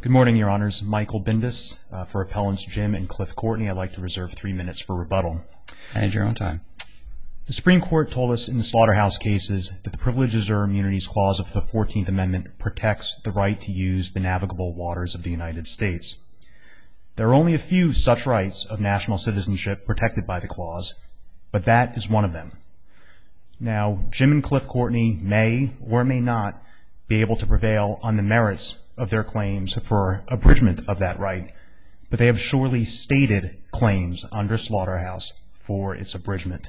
Good morning, Your Honors. Michael Bindus for Appellants Jim and Cliff Courtney. I'd like to reserve 3 minutes for rebuttal. Manage your own time. The Supreme Court told us in the slaughterhouse cases that the Privileges or Immunities Clause of the 14th Amendment protects the right to use the navigable waters of the United States. There are only a few such rights of national citizenship protected by the clause, but that is one of them. Now, Jim and Cliff Courtney may or may not be able to prevail on the merits of their claims for abridgment of that right, but they have surely stated claims under slaughterhouse for its abridgment.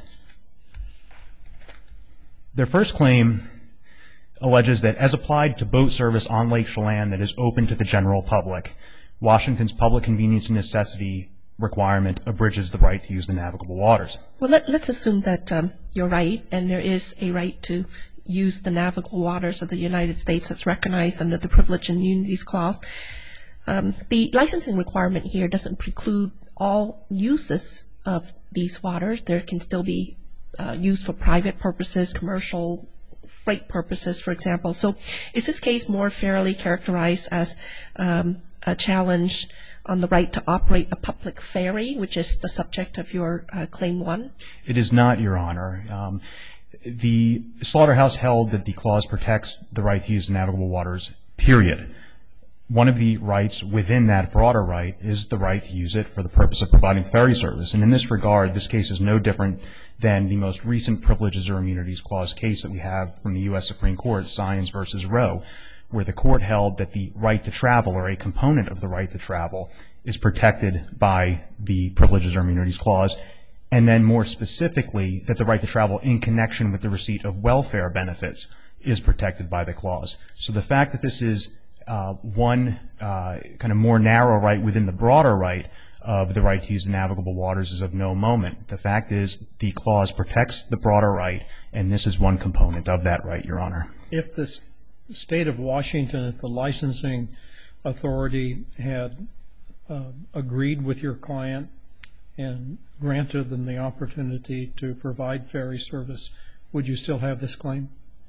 Their first claim alleges that as applied to boat service on Lake Chelan that is open to the general public, Washington's public convenience and necessity requirement abridges the right to use the navigable waters. Well, let's assume that you're right, and there is a right to use the navigable waters of the United States that's recognized under the Privilege and Immunities Clause. The licensing requirement here doesn't preclude all uses of these waters. There can still be used for private purposes, commercial, freight purposes, for example. So is this case more fairly characterized as a challenge on the right to operate a public ferry, which is the subject of your Claim 1? It is not, Your Honor. The slaughterhouse held that the clause protects the right to use the navigable waters, period. One of the rights within that broader right is the right to use it for the purpose of providing ferry service. And in this regard, this case is no different than the most recent Privileges or Immunities Clause case that we have from the U.S. Supreme Court, Sines v. Roe, where the court held that the right to travel, or a component of the right to travel, is protected by the Privileges or Immunities Clause, and then more specifically that the right to travel in connection with the receipt of welfare benefits is protected by the clause. So the fact that this is one kind of more narrow right within the broader right of the right to use the navigable waters is of no moment. The fact is the clause protects the broader right, and this is one component of that right, Your Honor. If the state of Washington, if the licensing authority had agreed with your client and granted them the opportunity to provide ferry service, would you still have this claim?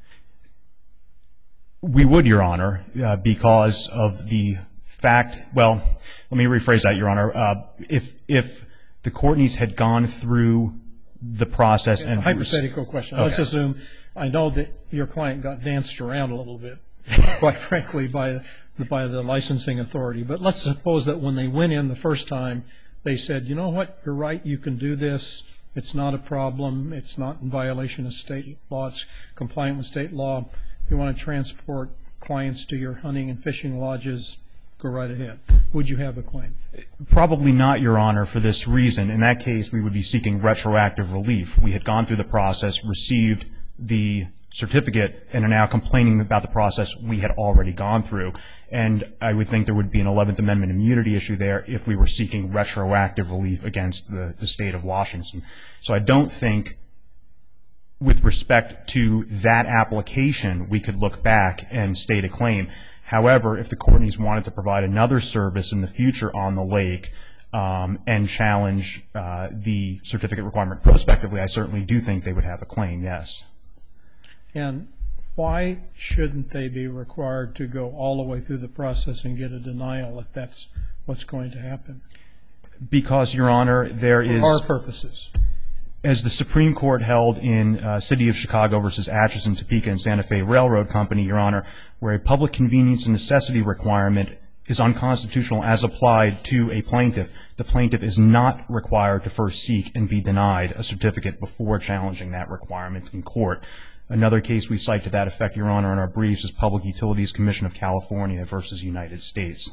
We would, Your Honor, because of the fact, well, let me rephrase that, Your Honor. If the Courtneys had gone through the process it's and... a hypothetical question. Okay. Let's assume, I know that your client got danced around a little bit, quite frankly, by the licensing authority. But let's suppose that when they went in the first time, they said, you know what, you're right, you can do this. It's not a problem. It's not in violation of state law. It's compliant with state law. If you want to transport clients to your hunting and fishing lodges, go right ahead. Would you have a claim? Probably not, Your Honor, for this reason. In that case, we would be seeking retroactive relief. We had gone through the process, received the certificate, and are now complaining about the process we had already gone through. And I would think there would be an 11th Amendment immunity issue there if we were seeking retroactive relief against the state of Washington. So I don't think, with respect to that application, we could look back and state a claim. However, if the Courtneys wanted to provide another service in the future on the lake and challenge the certificate requirement prospectively, I certainly do think they would have a claim, yes. And why shouldn't they be required to go all the way through the process and get a denial if that's what's going to happen? Because, Your Honor, there is... For our purposes. As the Supreme Court held in City of Chicago versus Atchison, Topeka, and Santa Fe Railroad Company, Your Honor, where a public convenience and necessity requirement is unconstitutional as applied to a plaintiff, the plaintiff is not required to first seek and be denied a certificate before challenging that requirement in court. Another case we cite to that effect, Your Honor, in our briefs is Public Utilities Commission of California versus United States.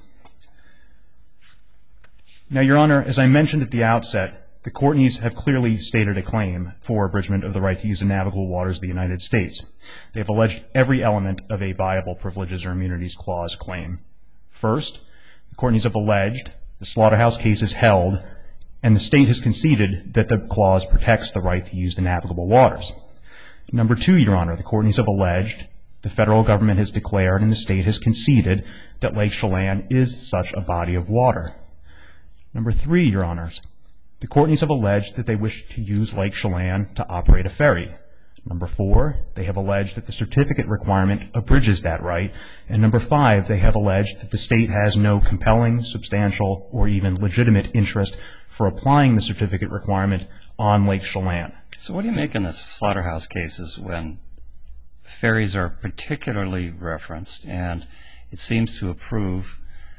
Now, Your Honor, as I mentioned at the outset, the Courtneys have clearly stated a claim for abridgment of the right to use the navigable waters of the United States. They have alleged every element of a viable Privileges or Immunities Clause claim. First, the Courtneys have alleged the slaughterhouse case is held and the state has conceded that the clause protects the right to use the navigable waters. Number two, Your Honor, the Courtneys have alleged the federal government has declared and the state has conceded that Lake Chelan is such a body of water. Number three, Your Honors, the Courtneys have alleged that they wish to use Lake Chelan to operate a ferry. Number 4, they have alleged that the certificate requirement abridges that right. And number 5, they have alleged that the state has no compelling, substantial, or even legitimate interest for applying the certificate requirement on Lake Chelan. So what do you make in the slaughterhouse cases when ferries are particularly referenced and it seems to approve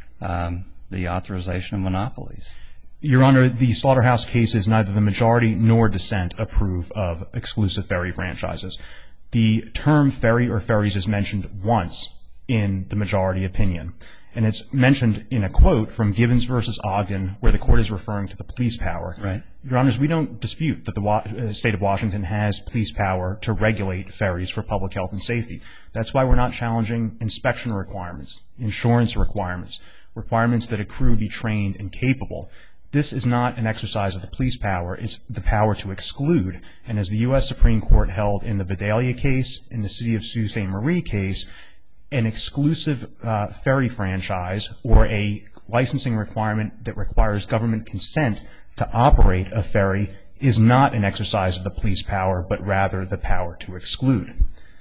the authorization of monopolies? Your Honor, the slaughterhouse cases, neither the majority nor dissent approve of exclusive ferry franchises. The term ferry or ferries is mentioned once in the majority opinion, and it's mentioned in a quote from Gibbons versus Ogden where the court is referring to the police power. Right. Your Honors, we don't dispute that the state of Washington has police power to regulate ferries for public health and safety. That's why we're not challenging inspection requirements, insurance requirements, requirements that a crew be trained and capable. This is not an exercise of the police power. It's the power to exclude. And as the U.S. Supreme Court held in the Vidalia case, in the City of Sault Ste. Marie case, an exclusive ferry franchise or a licensing requirement that requires government consent to operate a ferry is not an exercise of the police power, but rather the power to exclude.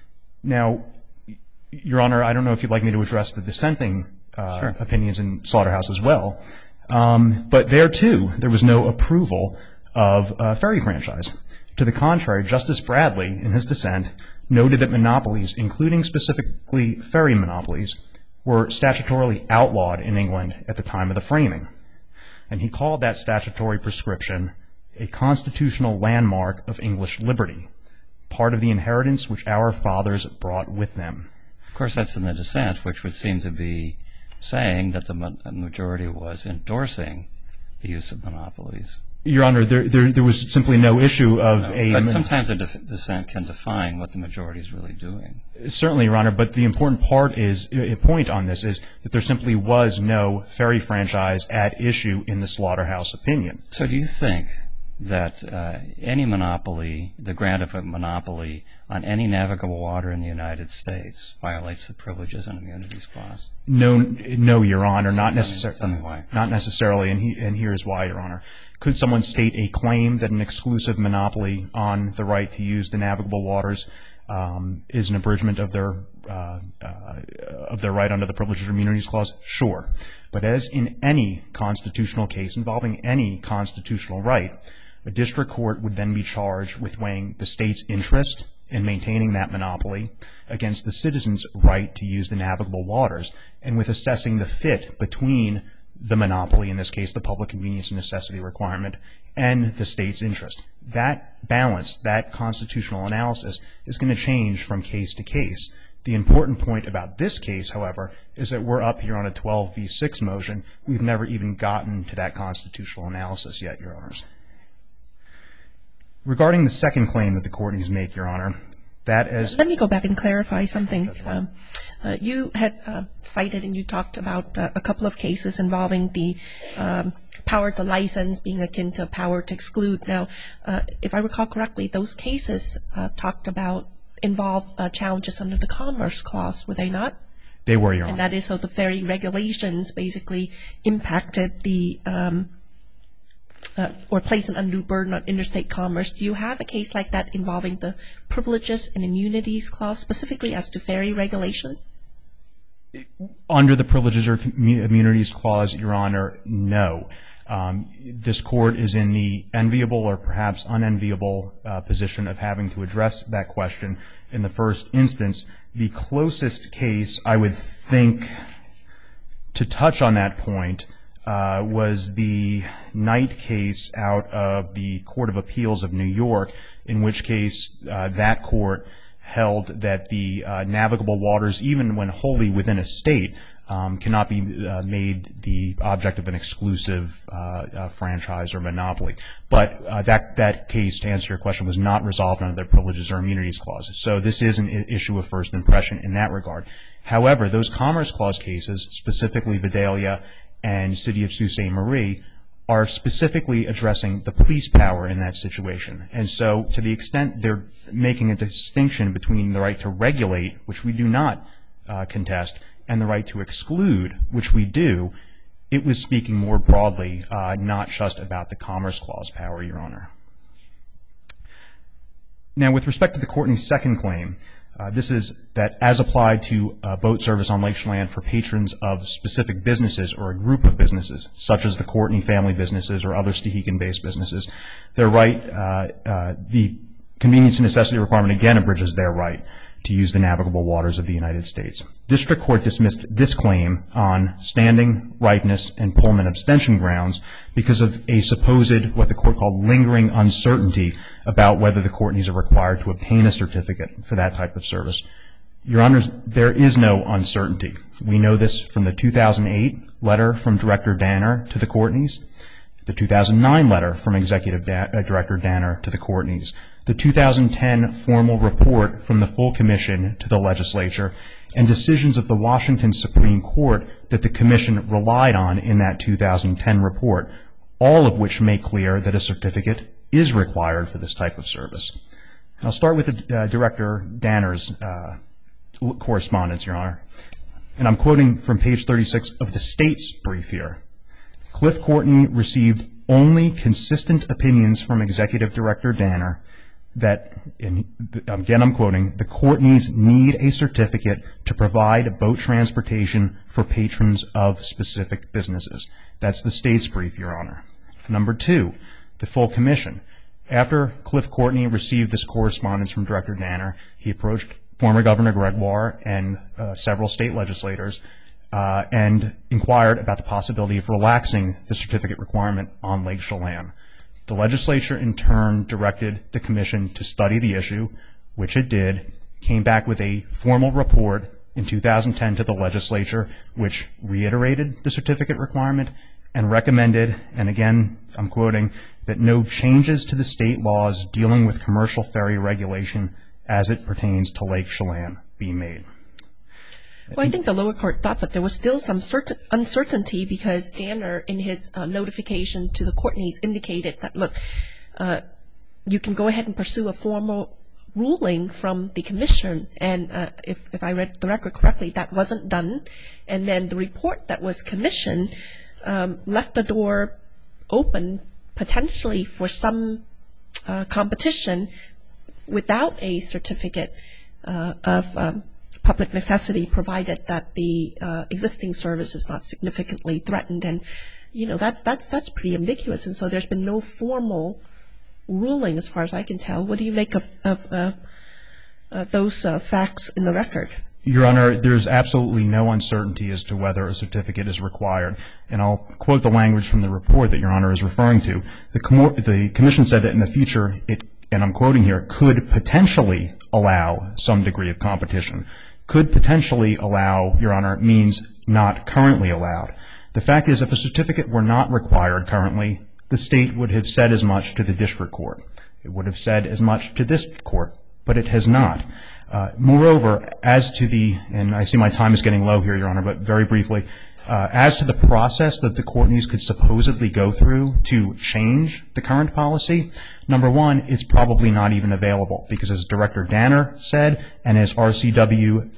Now, Your Honor, I don't know if you'd like me to address the dissenting opinions in slaughterhouse as well. But there, too, there was no approval of a ferry franchise. To the contrary, Justice Bradley, in his dissent, noted that monopolies, including specifically ferry monopolies, were statutorily outlawed in England at the time of the framing. And he called that statutory prescription a constitutional landmark of English liberty, part of the inheritance which our fathers brought with them. Of course, that's in the dissent, which would seem to be saying that the majority was endorsing the use of monopolies. Your Honor, there was simply no issue of a... But sometimes a dissent can define what the majority is really doing. Certainly, Your Honor, but the important point on this is that there simply was no ferry franchise at issue in the slaughterhouse opinion. So do you think that any monopoly, the grant of a monopoly on any navigable water in the United States violates the Privileges and Immunities Clause? No, Your Honor, not necessarily. Tell me why. Not necessarily, and here is why, Your Honor. Could someone state a claim that an exclusive monopoly on the right to use the navigable waters is an abridgment of their right under the Privileges and Immunities Clause? Sure. But as in any constitutional case involving any constitutional right, a district court would then be charged with weighing the state's interest in maintaining that monopoly against the citizens' right to use the navigable waters, and with assessing the fit between the monopoly, in this case the public convenience and necessity requirement, and the state's interest. That balance, that constitutional analysis, is going to change from case to case. The important point about this case, however, is that we're up here on a 12b6 motion. We've never even gotten to that constitutional analysis yet, Your Honors. Regarding the second claim that the court needs to make, Your Honor, that is... Let me go back and clarify something. You had cited and you talked about a couple of cases involving the power to license being akin to power to exclude. Now, if I recall correctly, those cases involve challenges under the Commerce Clause, were they not? They were, Your Honor. And that is so the ferry regulations basically impacted the or placed an undue burden on interstate commerce. Do you have a case like that involving the Privileges and Immunities Clause, specifically as to ferry regulation? Under the Privileges or Immunities Clause, Your Honor, no. This court is in the enviable or perhaps unenviable position of having to address that question in the first instance. The closest case I would think to touch on that point was the Knight case out of the Court of Appeals of New York, in which case that court held that the navigable waters, even when wholly within a state, cannot be made the object of an exclusive franchise or monopoly. But that case, to answer your question, was not resolved under the Privileges or Immunities Clause. So this is an issue of first impression in that regard. However, those Commerce Clause cases, specifically Vidalia and City of Sault Ste. Marie, are specifically addressing the police power in that situation. And so to the extent they're making a distinction between the right to regulate, which we do not contest, and the right to exclude, which we do, it was speaking more broadly, not just about the Commerce Clause power, Your Honor. Now, with respect to the Courtney's second claim, this is that as applied to boat service on Lake Chelan for patrons of specific businesses or a group of businesses, such as the Courtney family businesses or other Stehekin-based businesses, their right, the convenience and necessity requirement again abridges their right to use the navigable waters of the United States. District Court dismissed this claim on standing, ripeness, and Pullman abstention grounds because of a supposed, what the Court called, lingering uncertainty about whether the Courtneys are required to obtain a certificate for that type of service. Your Honors, there is no uncertainty. We know this from the 2008 letter from Director Danner to the Courtneys, the 2009 letter from Executive Director Danner to the Courtneys, the 2010 formal report from the full Commission to the Legislature, and decisions of the Washington Supreme Court that the Commission relied on in that 2010 report, all of which make clear that a certificate is required for this type of service. I'll start with Director Danner's correspondence, Your Honor, and I'm quoting from page 36 of the State's brief here. Cliff Courtney received only consistent opinions from Executive Director Danner that, and again I'm quoting, the Courtneys need a certificate to provide boat transportation for patrons of specific businesses. That's the State's brief, Your Honor. Number two, the full Commission. After Cliff Courtney received this correspondence from Director Danner, he approached former Governor Gregoire and several state legislators and inquired about the possibility of relaxing the certificate requirement on Lake Chelan. The legislature in turn directed the Commission to study the issue, which it did, came back with a formal report in 2010 to the legislature, which reiterated the certificate requirement and recommended, and again I'm quoting, that no changes to the state laws dealing with commercial ferry regulation as it pertains to Lake Chelan be made. Well, I think the lower court thought that there was still some uncertainty because Danner, in his notification to the Courtneys, indicated that, look, you can go ahead and pursue a formal ruling from the Commission, and if I read the record correctly, that wasn't done. And then the report that was commissioned left the door open potentially for some competition without a certificate of public necessity, provided that the existing service is not significantly threatened. And you know, that's pretty ambiguous, and so there's been no formal ruling as far as I can tell. What do you make of those facts in the record? Your Honor, there's absolutely no uncertainty as to whether a certificate is required. And I'll quote the language from the report that Your Honor is referring to. The Commission said that in the future it, and I'm quoting here, could potentially allow some degree of competition. Could potentially allow, Your Honor, means not currently allowed. The fact is, if a certificate were not required currently, the state would have said as much to the district court. It would have said as much to this court, but it has not. Moreover, as to the, and I see my time is getting low here, Your Honor, but very briefly, as to the process that the Courtneys could supposedly go through to change the current policy, number one, it's probably not even available because, as Director Danner said, and as RCW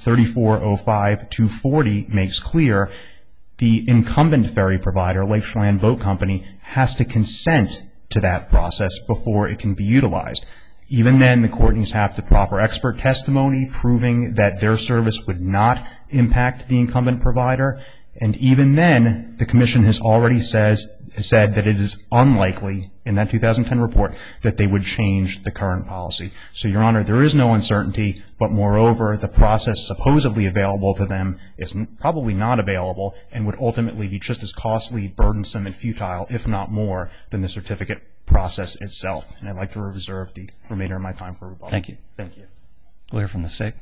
3405-240 makes clear, the incumbent ferry provider, Lake Chelan Boat Company, has to consent to that process before it can be utilized. Even then, the Courtneys have to proffer expert testimony proving that their service would not impact the incumbent provider. And even then, the Commission has already said that it is unlikely, in that 2010 report, that they would change the current policy. So, Your Honor, there is no uncertainty, but moreover, the process supposedly available to them is probably not available and would ultimately be just as costly, burdensome, and futile, if not more, than the certificate process itself. And I'd like to reserve the remainder of my time for rebuttal. Thank you. Thank you. We'll hear from the State.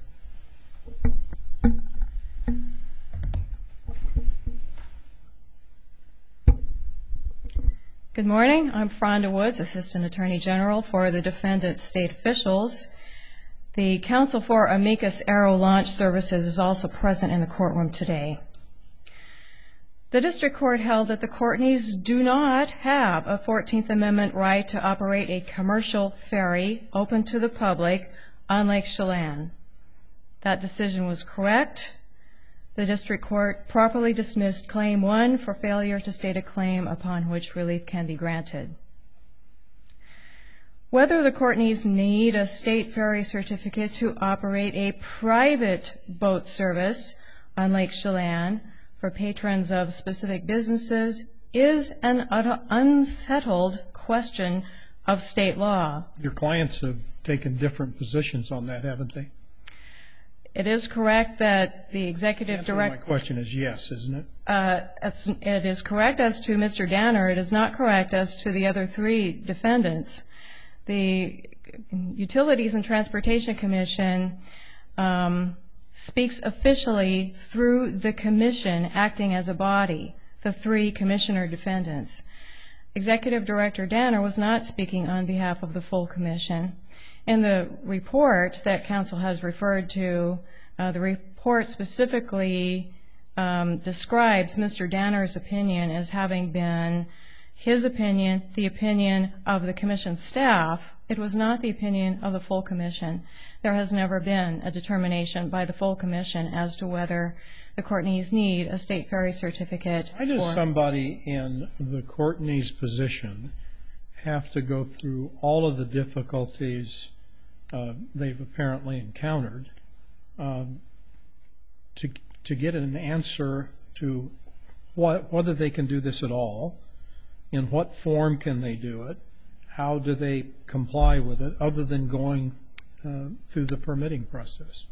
Good morning. I'm Fronda Woods, Assistant Attorney General for the defendant state officials. The counsel for Amicus Aero Launch Services is also present in the courtroom today. The district court held that the Courtneys do not have a 14th Amendment right to operate a commercial ferry open to the public on Lake Chelan. That decision was correct. The district court properly dismissed Claim 1 for failure to state a claim upon which relief can be granted. Whether the Courtneys need a state ferry certificate to operate a private boat service on Lake Chelan for patrons of specific businesses is an unsettled question of state law. Your clients have taken different positions on that, haven't they? It is correct that the executive director... My question is yes, isn't it? It is correct as to Mr. Danner. It is not correct as to the other three defendants. The Utilities and Transportation Commission speaks officially through the commission acting as a body, the three commissioner defendants. Executive Director Danner was not speaking on behalf of the full commission. In the report that counsel has referred to, the report specifically describes Mr. Danner's opinion as having been his opinion, the opinion of the commission staff. It was not the opinion of the full commission. There has never been a determination by the full commission as to whether the Courtneys need a state ferry certificate. Why does somebody in the Courtneys' position have to go through all of the difficulties they've apparently encountered to get an answer to whether they can do this at all, in what form can they do it, how do they comply with it, other than going through the permitting process?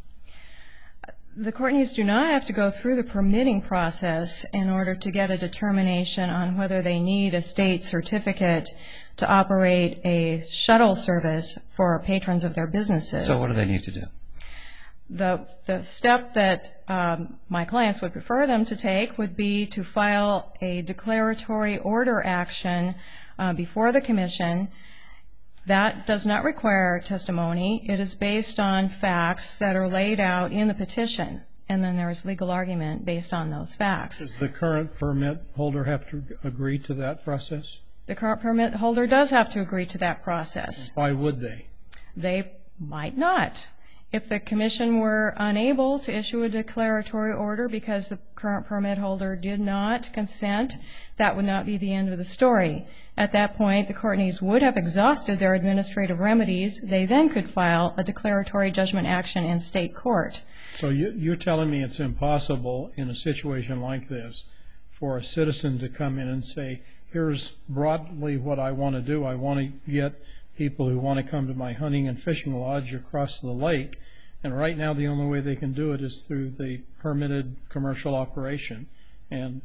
The Courtneys do not have to go through the permitting process in order to get a determination on whether they need a state certificate to operate a shuttle service for patrons of their businesses. So what do they need to do? The step that my clients would prefer them to take would be to file a declaratory order action before the commission. That does not require testimony. It is based on facts that are laid out in the petition, and then there is legal argument based on those facts. Does the current permit holder have to agree to that process? The current permit holder does have to agree to that process. Why would they? They might not. If the commission were unable to issue a declaratory order because the current permit holder did not consent, that would not be the end of the story. At that point, the Courtneys would have exhausted their administrative remedies. They then could file a declaratory judgment action in state court. So you're telling me it's impossible in a situation like this for a citizen to come in and say, here's broadly what I want to do. I want to get people who want to come to my hunting and fishing lodge across the lake, and right now the only way they can do it is through the permitted commercial operation. And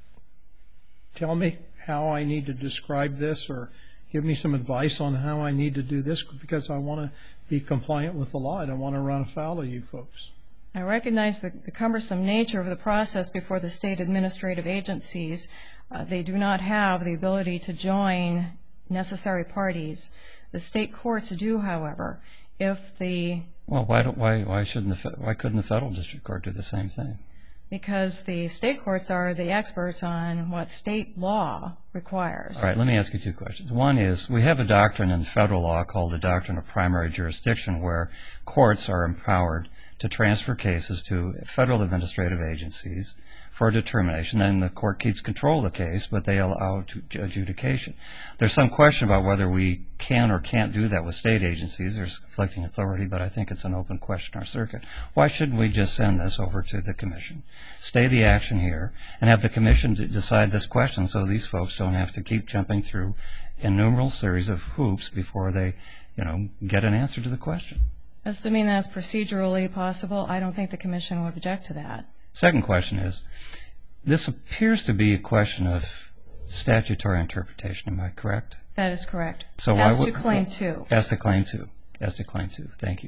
tell me how I need to describe this, or give me some advice on how I need to do this, because I want to be compliant with the law. I don't want to run afoul of you folks. I recognize the cumbersome nature of the process before the state administrative agencies. They do not have the ability to join necessary parties. The state courts do, however. If the why couldn't the federal district court do the same thing? Because the state courts are the experts on what state law requires. All right, let me ask you two questions. One is, we have a doctrine in federal law called the doctrine of primary jurisdiction, where courts are empowered to transfer cases to federal administrative agencies for a determination. Then the court keeps control of the case, but they allow adjudication. There's some question about whether we can or can't do that with state agencies. There's conflicting authority, but I think it's an open question in our circuit. Why shouldn't we just send this over to the commission, stay the action here, and have the commission decide this question so these folks don't have to keep jumping through innumerable series of hoops before they, get an answer to the question? Assuming that's procedurally possible, I don't think the commission would object to that. Second question is, this appears to be a question of statutory interpretation. Am I correct? That is correct. So as to Claim 2. As to Claim 2. As to Claim 2. Thank you.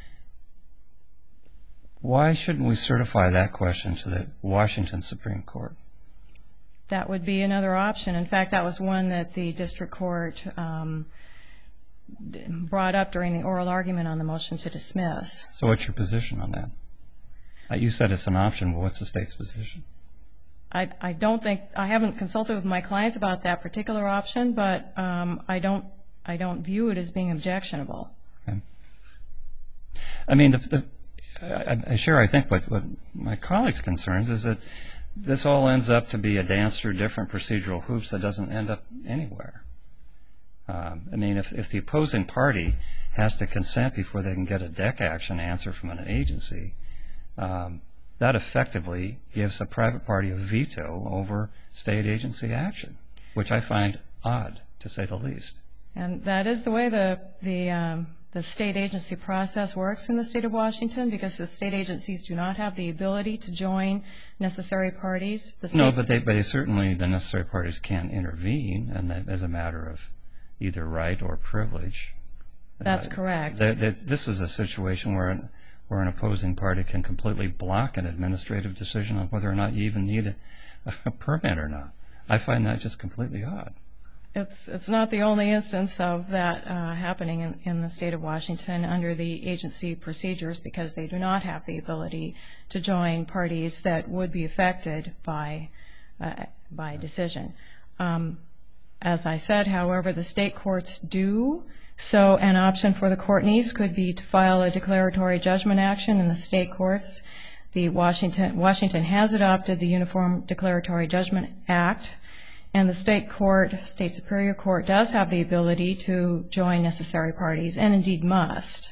Why shouldn't we certify that question to the Washington Supreme Court? That would be another option. In fact, that was one that the district court brought up during the oral argument on the motion to dismiss. So what's your position on that? You said it's an option. Well, what's the state's position? I don't think, I haven't consulted with my clients about that particular option, but I don't view it as being objectionable. Okay. I mean, I think what my colleagues' concerns is that this all ends up to be a dance through different procedural hoops that doesn't end up anywhere. I mean, if the opposing party has to consent before they can get a DEC action answer from an agency, that effectively gives a private party a veto over state agency action, which I find odd, to say the least. And that is the way the state agency process works in the state of Washington, because the state agencies do not have the ability to join necessary parties. No, but certainly the necessary parties can intervene, and that as a matter of either right or privilege. That's correct. This is a situation where an opposing party can completely block an administrative decision on whether or not you even need a permit or not. I find that just completely odd. It's not the only instance of that happening in the state of Washington under the agency procedures, because they do not have the ability to join parties that would be affected by a decision. As I said, however, the state courts do. So an option for the Courtneys could be to file a declaratory judgment action in the state courts. Washington has adopted the Uniform Declaratory Judgment Act, and the state superior court does have the ability to join necessary parties, and indeed must.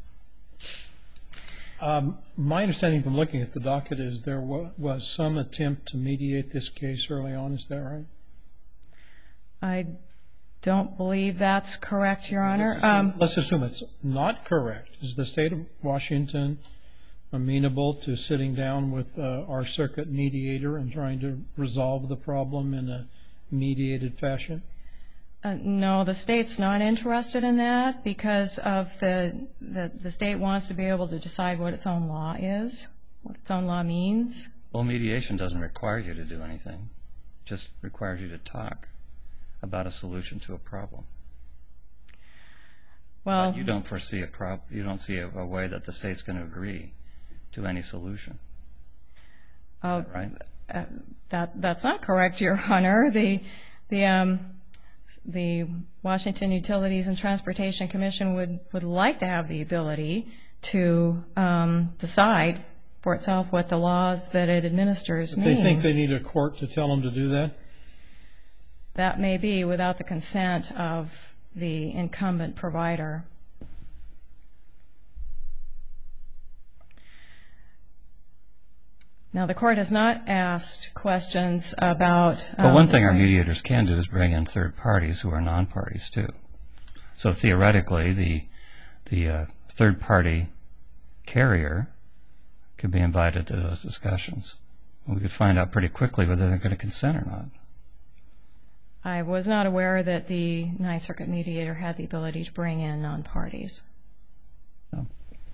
My understanding from looking at the docket is there was some attempt to mediate this case early on. Is that right? I don't believe that's correct, Your Honor. Let's assume it's not correct. Is the state of Washington amenable to sitting down with our circuit mediator and trying to resolve the problem in a mediated fashion? No, the state's not interested in that, because of the state wants to be able to decide what its own law is, what its own law means. Well, mediation doesn't require you to do anything. It just requires you to talk about a solution to a problem. Well, but you don't foresee a problem. You don't see a way that the state's going to agree to any solution. Is that right? That's not correct, Your Honor. The Washington Utilities and Transportation Commission would like to have the ability to decide for itself what the laws that it administers mean. They think they need a court to tell them to do that? That may be without the consent of the incumbent provider. Now, the court has not asked questions about... But one thing our mediators can do is bring in third parties who are non-parties, too. So theoretically, the third-party carrier could be invited to those discussions. We could find out pretty quickly whether they're going to consent or not. I was not aware that the Ninth Circuit mediator had the ability to bring in non-parties. No.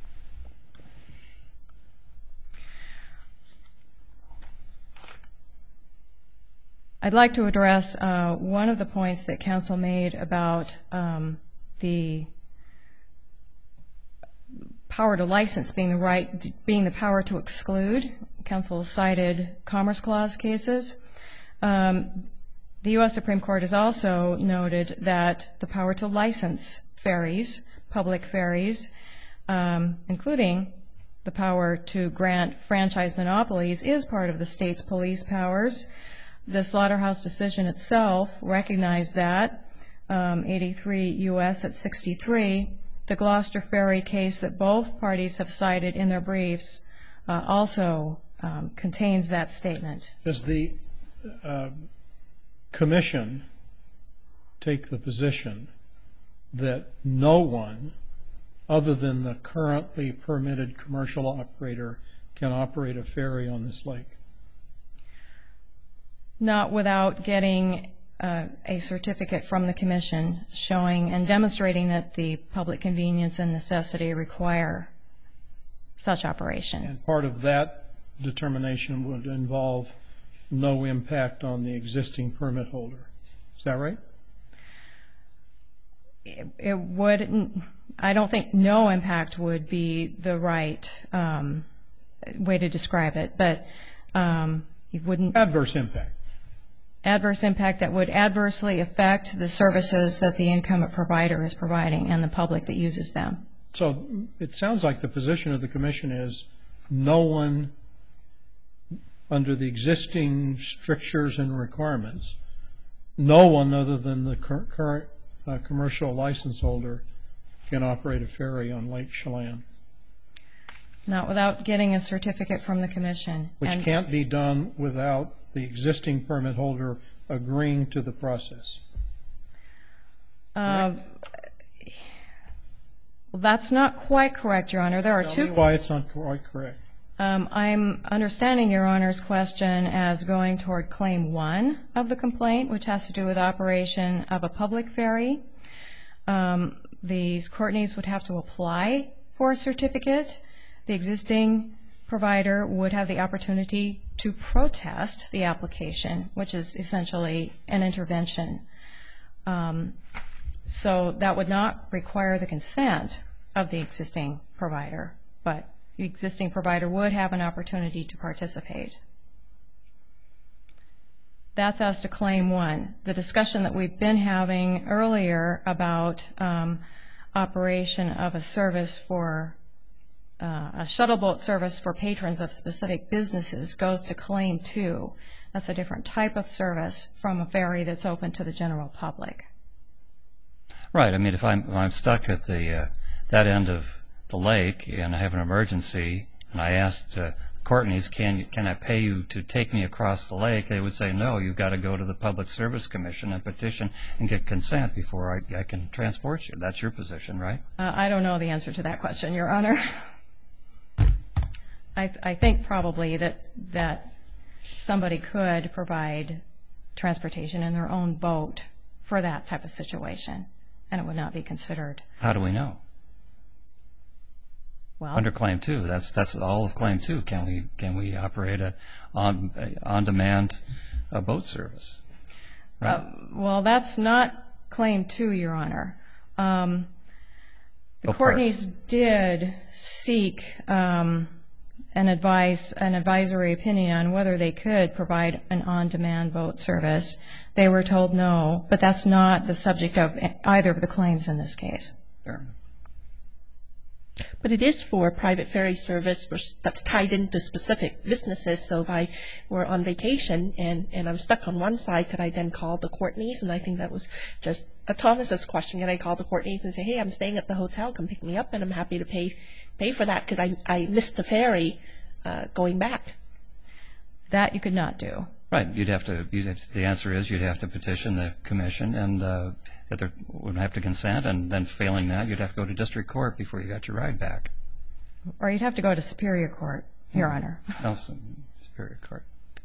I'd like to address one of the points that counsel made about the power to license being the power to exclude. Counsel cited Commerce Clause cases. The U.S. Supreme Court has also noted that the power to license ferries, public ferries, including the power to grant franchise monopolies, is part of the state's police powers. The Slaughterhouse decision itself recognized that, 83 U.S. at 63. The Gloucester Ferry case that both parties have cited in their briefs also contains that statement. Does the Commission take the position that no one other than the currently permitted commercial operator can operate a ferry on this lake? Not without getting a certificate from the Commission showing and demonstrating that the public convenience and necessity require such operation. And part of that determination would involve no impact on the existing permit holder. Is that right? It would. I don't think no impact would be the right way to describe it, but it wouldn't. Adverse impact. Adverse impact that would adversely affect the services that the incumbent provider is providing and the public that uses them. So it sounds like the position of the Commission is no one under the existing strictures and requirements, no one other than the current commercial license holder can operate a ferry on Lake Chelan? Not without getting a certificate from the commission. Which can't be done without the existing permit holder agreeing to the process. Well, that's not quite correct, Your Honor. There are Tell me why it's not quite correct. I'm understanding Your Honor's question as going toward Claim 1 of the complaint, which has to do with operation of a public ferry. These Courtneys would have to apply for a certificate. The existing provider would have the opportunity to protest the application, which is essentially an intervention. So that would not require the consent of the existing provider, but the existing provider would have an opportunity to participate. That's as to Claim 1. The discussion that we've been having earlier about operation of a service for a shuttle boat service for patrons of specific businesses goes to Claim 2. That's a different type of service from a ferry that's open to the general public. Right. I mean, if I'm stuck at that end of the lake and I have an emergency, and I asked Courtney's, can I pay you to take me across the lake? They would say, no, you've got to go to the Public Service Commission and petition and get consent before I can transport you. That's your position, right? I don't know the answer to that question, Your Honor. I think probably that somebody could provide transportation in their own boat for that type of situation, and it would not be considered. How do we know? Well, under Claim 2, that's all of Claim 2. Can we operate a on-demand boat service? Right? Well, that's not Claim 2, Your Honor. The Courtneys did seek an advisory opinion on whether they could provide an on-demand boat service. They were told no, but that's not the subject of either of the claims in this case. Sure. But it is for private ferry service that's tied into specific businesses. So if I were on vacation and I'm stuck on one side, could I then call the Courtneys? And I think that was just Thomas's question. Can I call the Courtneys and say, hey, I'm staying at the hotel, come pick me up, and I'm happy to pay for that because I missed the ferry going back? That you could not do. Right. The answer is you'd have to petition the commission, and that they would have to consent, and then failing that, you'd have to go to district court before you got your ride back. Or you'd have to go to Superior Court, Your Honor. Superior Court.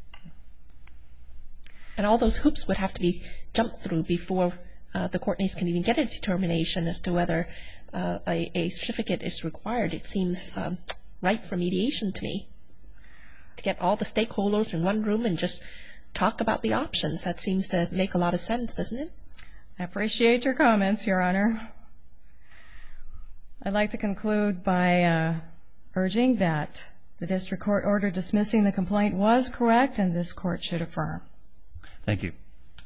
And all those hoops would have to be jumped through before the Courtneys can even get a determination as to whether a certificate is required. It seems right for mediation to me, to get all the stakeholders in one room and just talk about the options. That seems to make a lot of sense, doesn't it? I appreciate your comments, Your Honor. I'd like to conclude by urging that the district court order dismissing the complaint was correct, and this court should affirm. Thank you.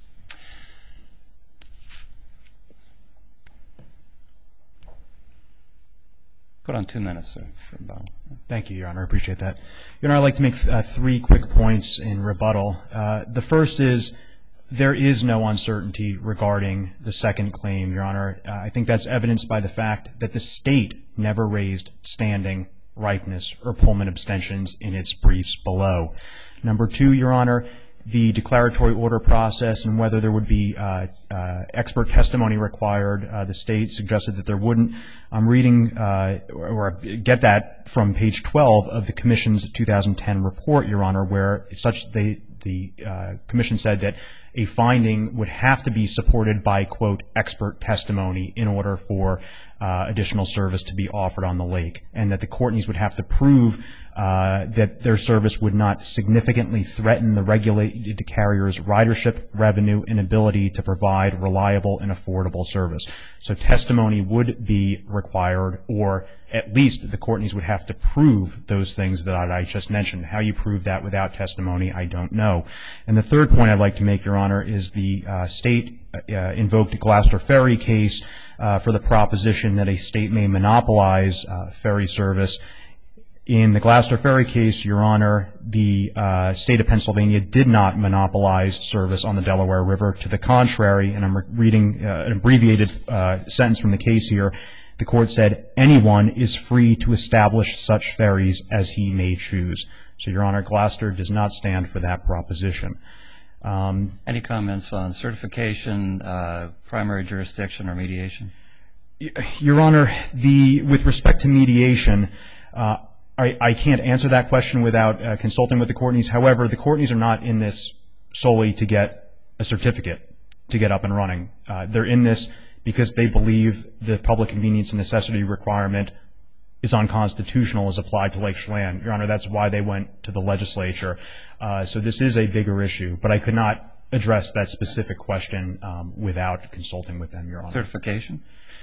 Put on 2 minutes, sir, for rebuttal. Thank you, Your Honor. I appreciate that. Your Honor, I'd like to make 3 quick points in rebuttal. The first is there is no uncertainty regarding the second claim, Your Honor. I think that's evidenced by the fact that the state never raised standing, ripeness, or Pullman abstentions in its briefs below. Number 2, Your Honor, the declaratory order process and whether there would be expert testimony required, the state suggested that there wouldn't. I'm reading or get that from page 12 of the Commission's 2010 report, Your Honor, where the Commission said that a finding would have to be supported by, quote, expert testimony in order for additional service to be offered on the lake, and that the Courtneys would have to prove that their service would not significantly threaten the regulated carrier's ridership, revenue, and ability to provide reliable and affordable service. So testimony would be required, or at least the Courtneys would have to prove those things that I just mentioned. How you prove that without testimony, I don't know. And the third point I'd like to make, Your Honor, is the state invoked a Gloucester Ferry case for the proposition that a state may monopolize ferry service. In the Gloucester Ferry case, Your Honor, the state of Pennsylvania did not monopolize service on the Delaware River. To the contrary, and I'm reading an abbreviated sentence from the case here, the court said, anyone is free to establish such ferries as he may choose. So, Your Honor, Gloucester does not stand for that proposition. Any comments on certification, primary jurisdiction, or mediation? Your Honor, with respect to mediation, I can't answer that question without consulting with the Courtneys. However, the Courtneys are not in this solely to get a certificate to get up and running. They're in this because they believe the public convenience and necessity requirement is unconstitutional as applied to Lake Chelan. Your Honor, that's why they went to the legislature. So this is a bigger issue, but I could not address that specific question without consulting with them, Your Honor. Certification?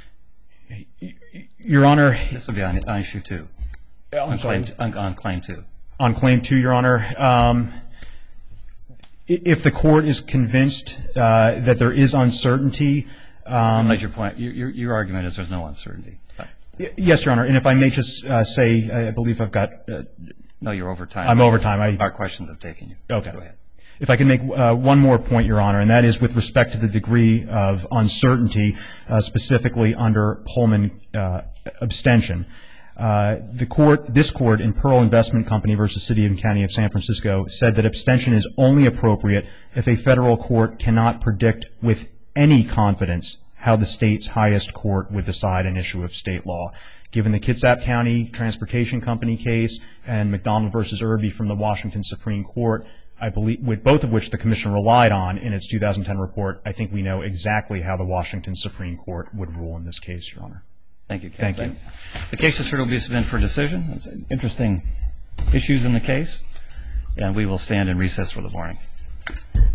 Your Honor. This will be on issue 2. On claim 2. On claim 2, Your Honor. If the court is convinced that there is uncertainty. Your point. Your argument is there's no uncertainty. Yes, Your Honor. And if I may just say, I believe I've got. No, you're over time. I'm over time. Our questions have taken you. Okay. Go ahead. If I can make one more point, Your Honor, and that is with respect to the degree of uncertainty, specifically under Pullman abstention. This court in Pearl Investment Company versus City and County of San Francisco said that abstention is only appropriate if a federal court cannot predict with any confidence how the state's highest court would decide an issue of state law. Given the Kitsap County Transportation Company case and McDonald versus Irby from the Washington Supreme Court, I believe, with both of which the Commission relied on in its 2010 report, I think we know exactly how the Washington Supreme Court would rule in this case, Your Honor. Thank you, Thank counsel. you. The case is will be submitted for decision. It's interesting issues in the case, and we will stand in recess for the morning.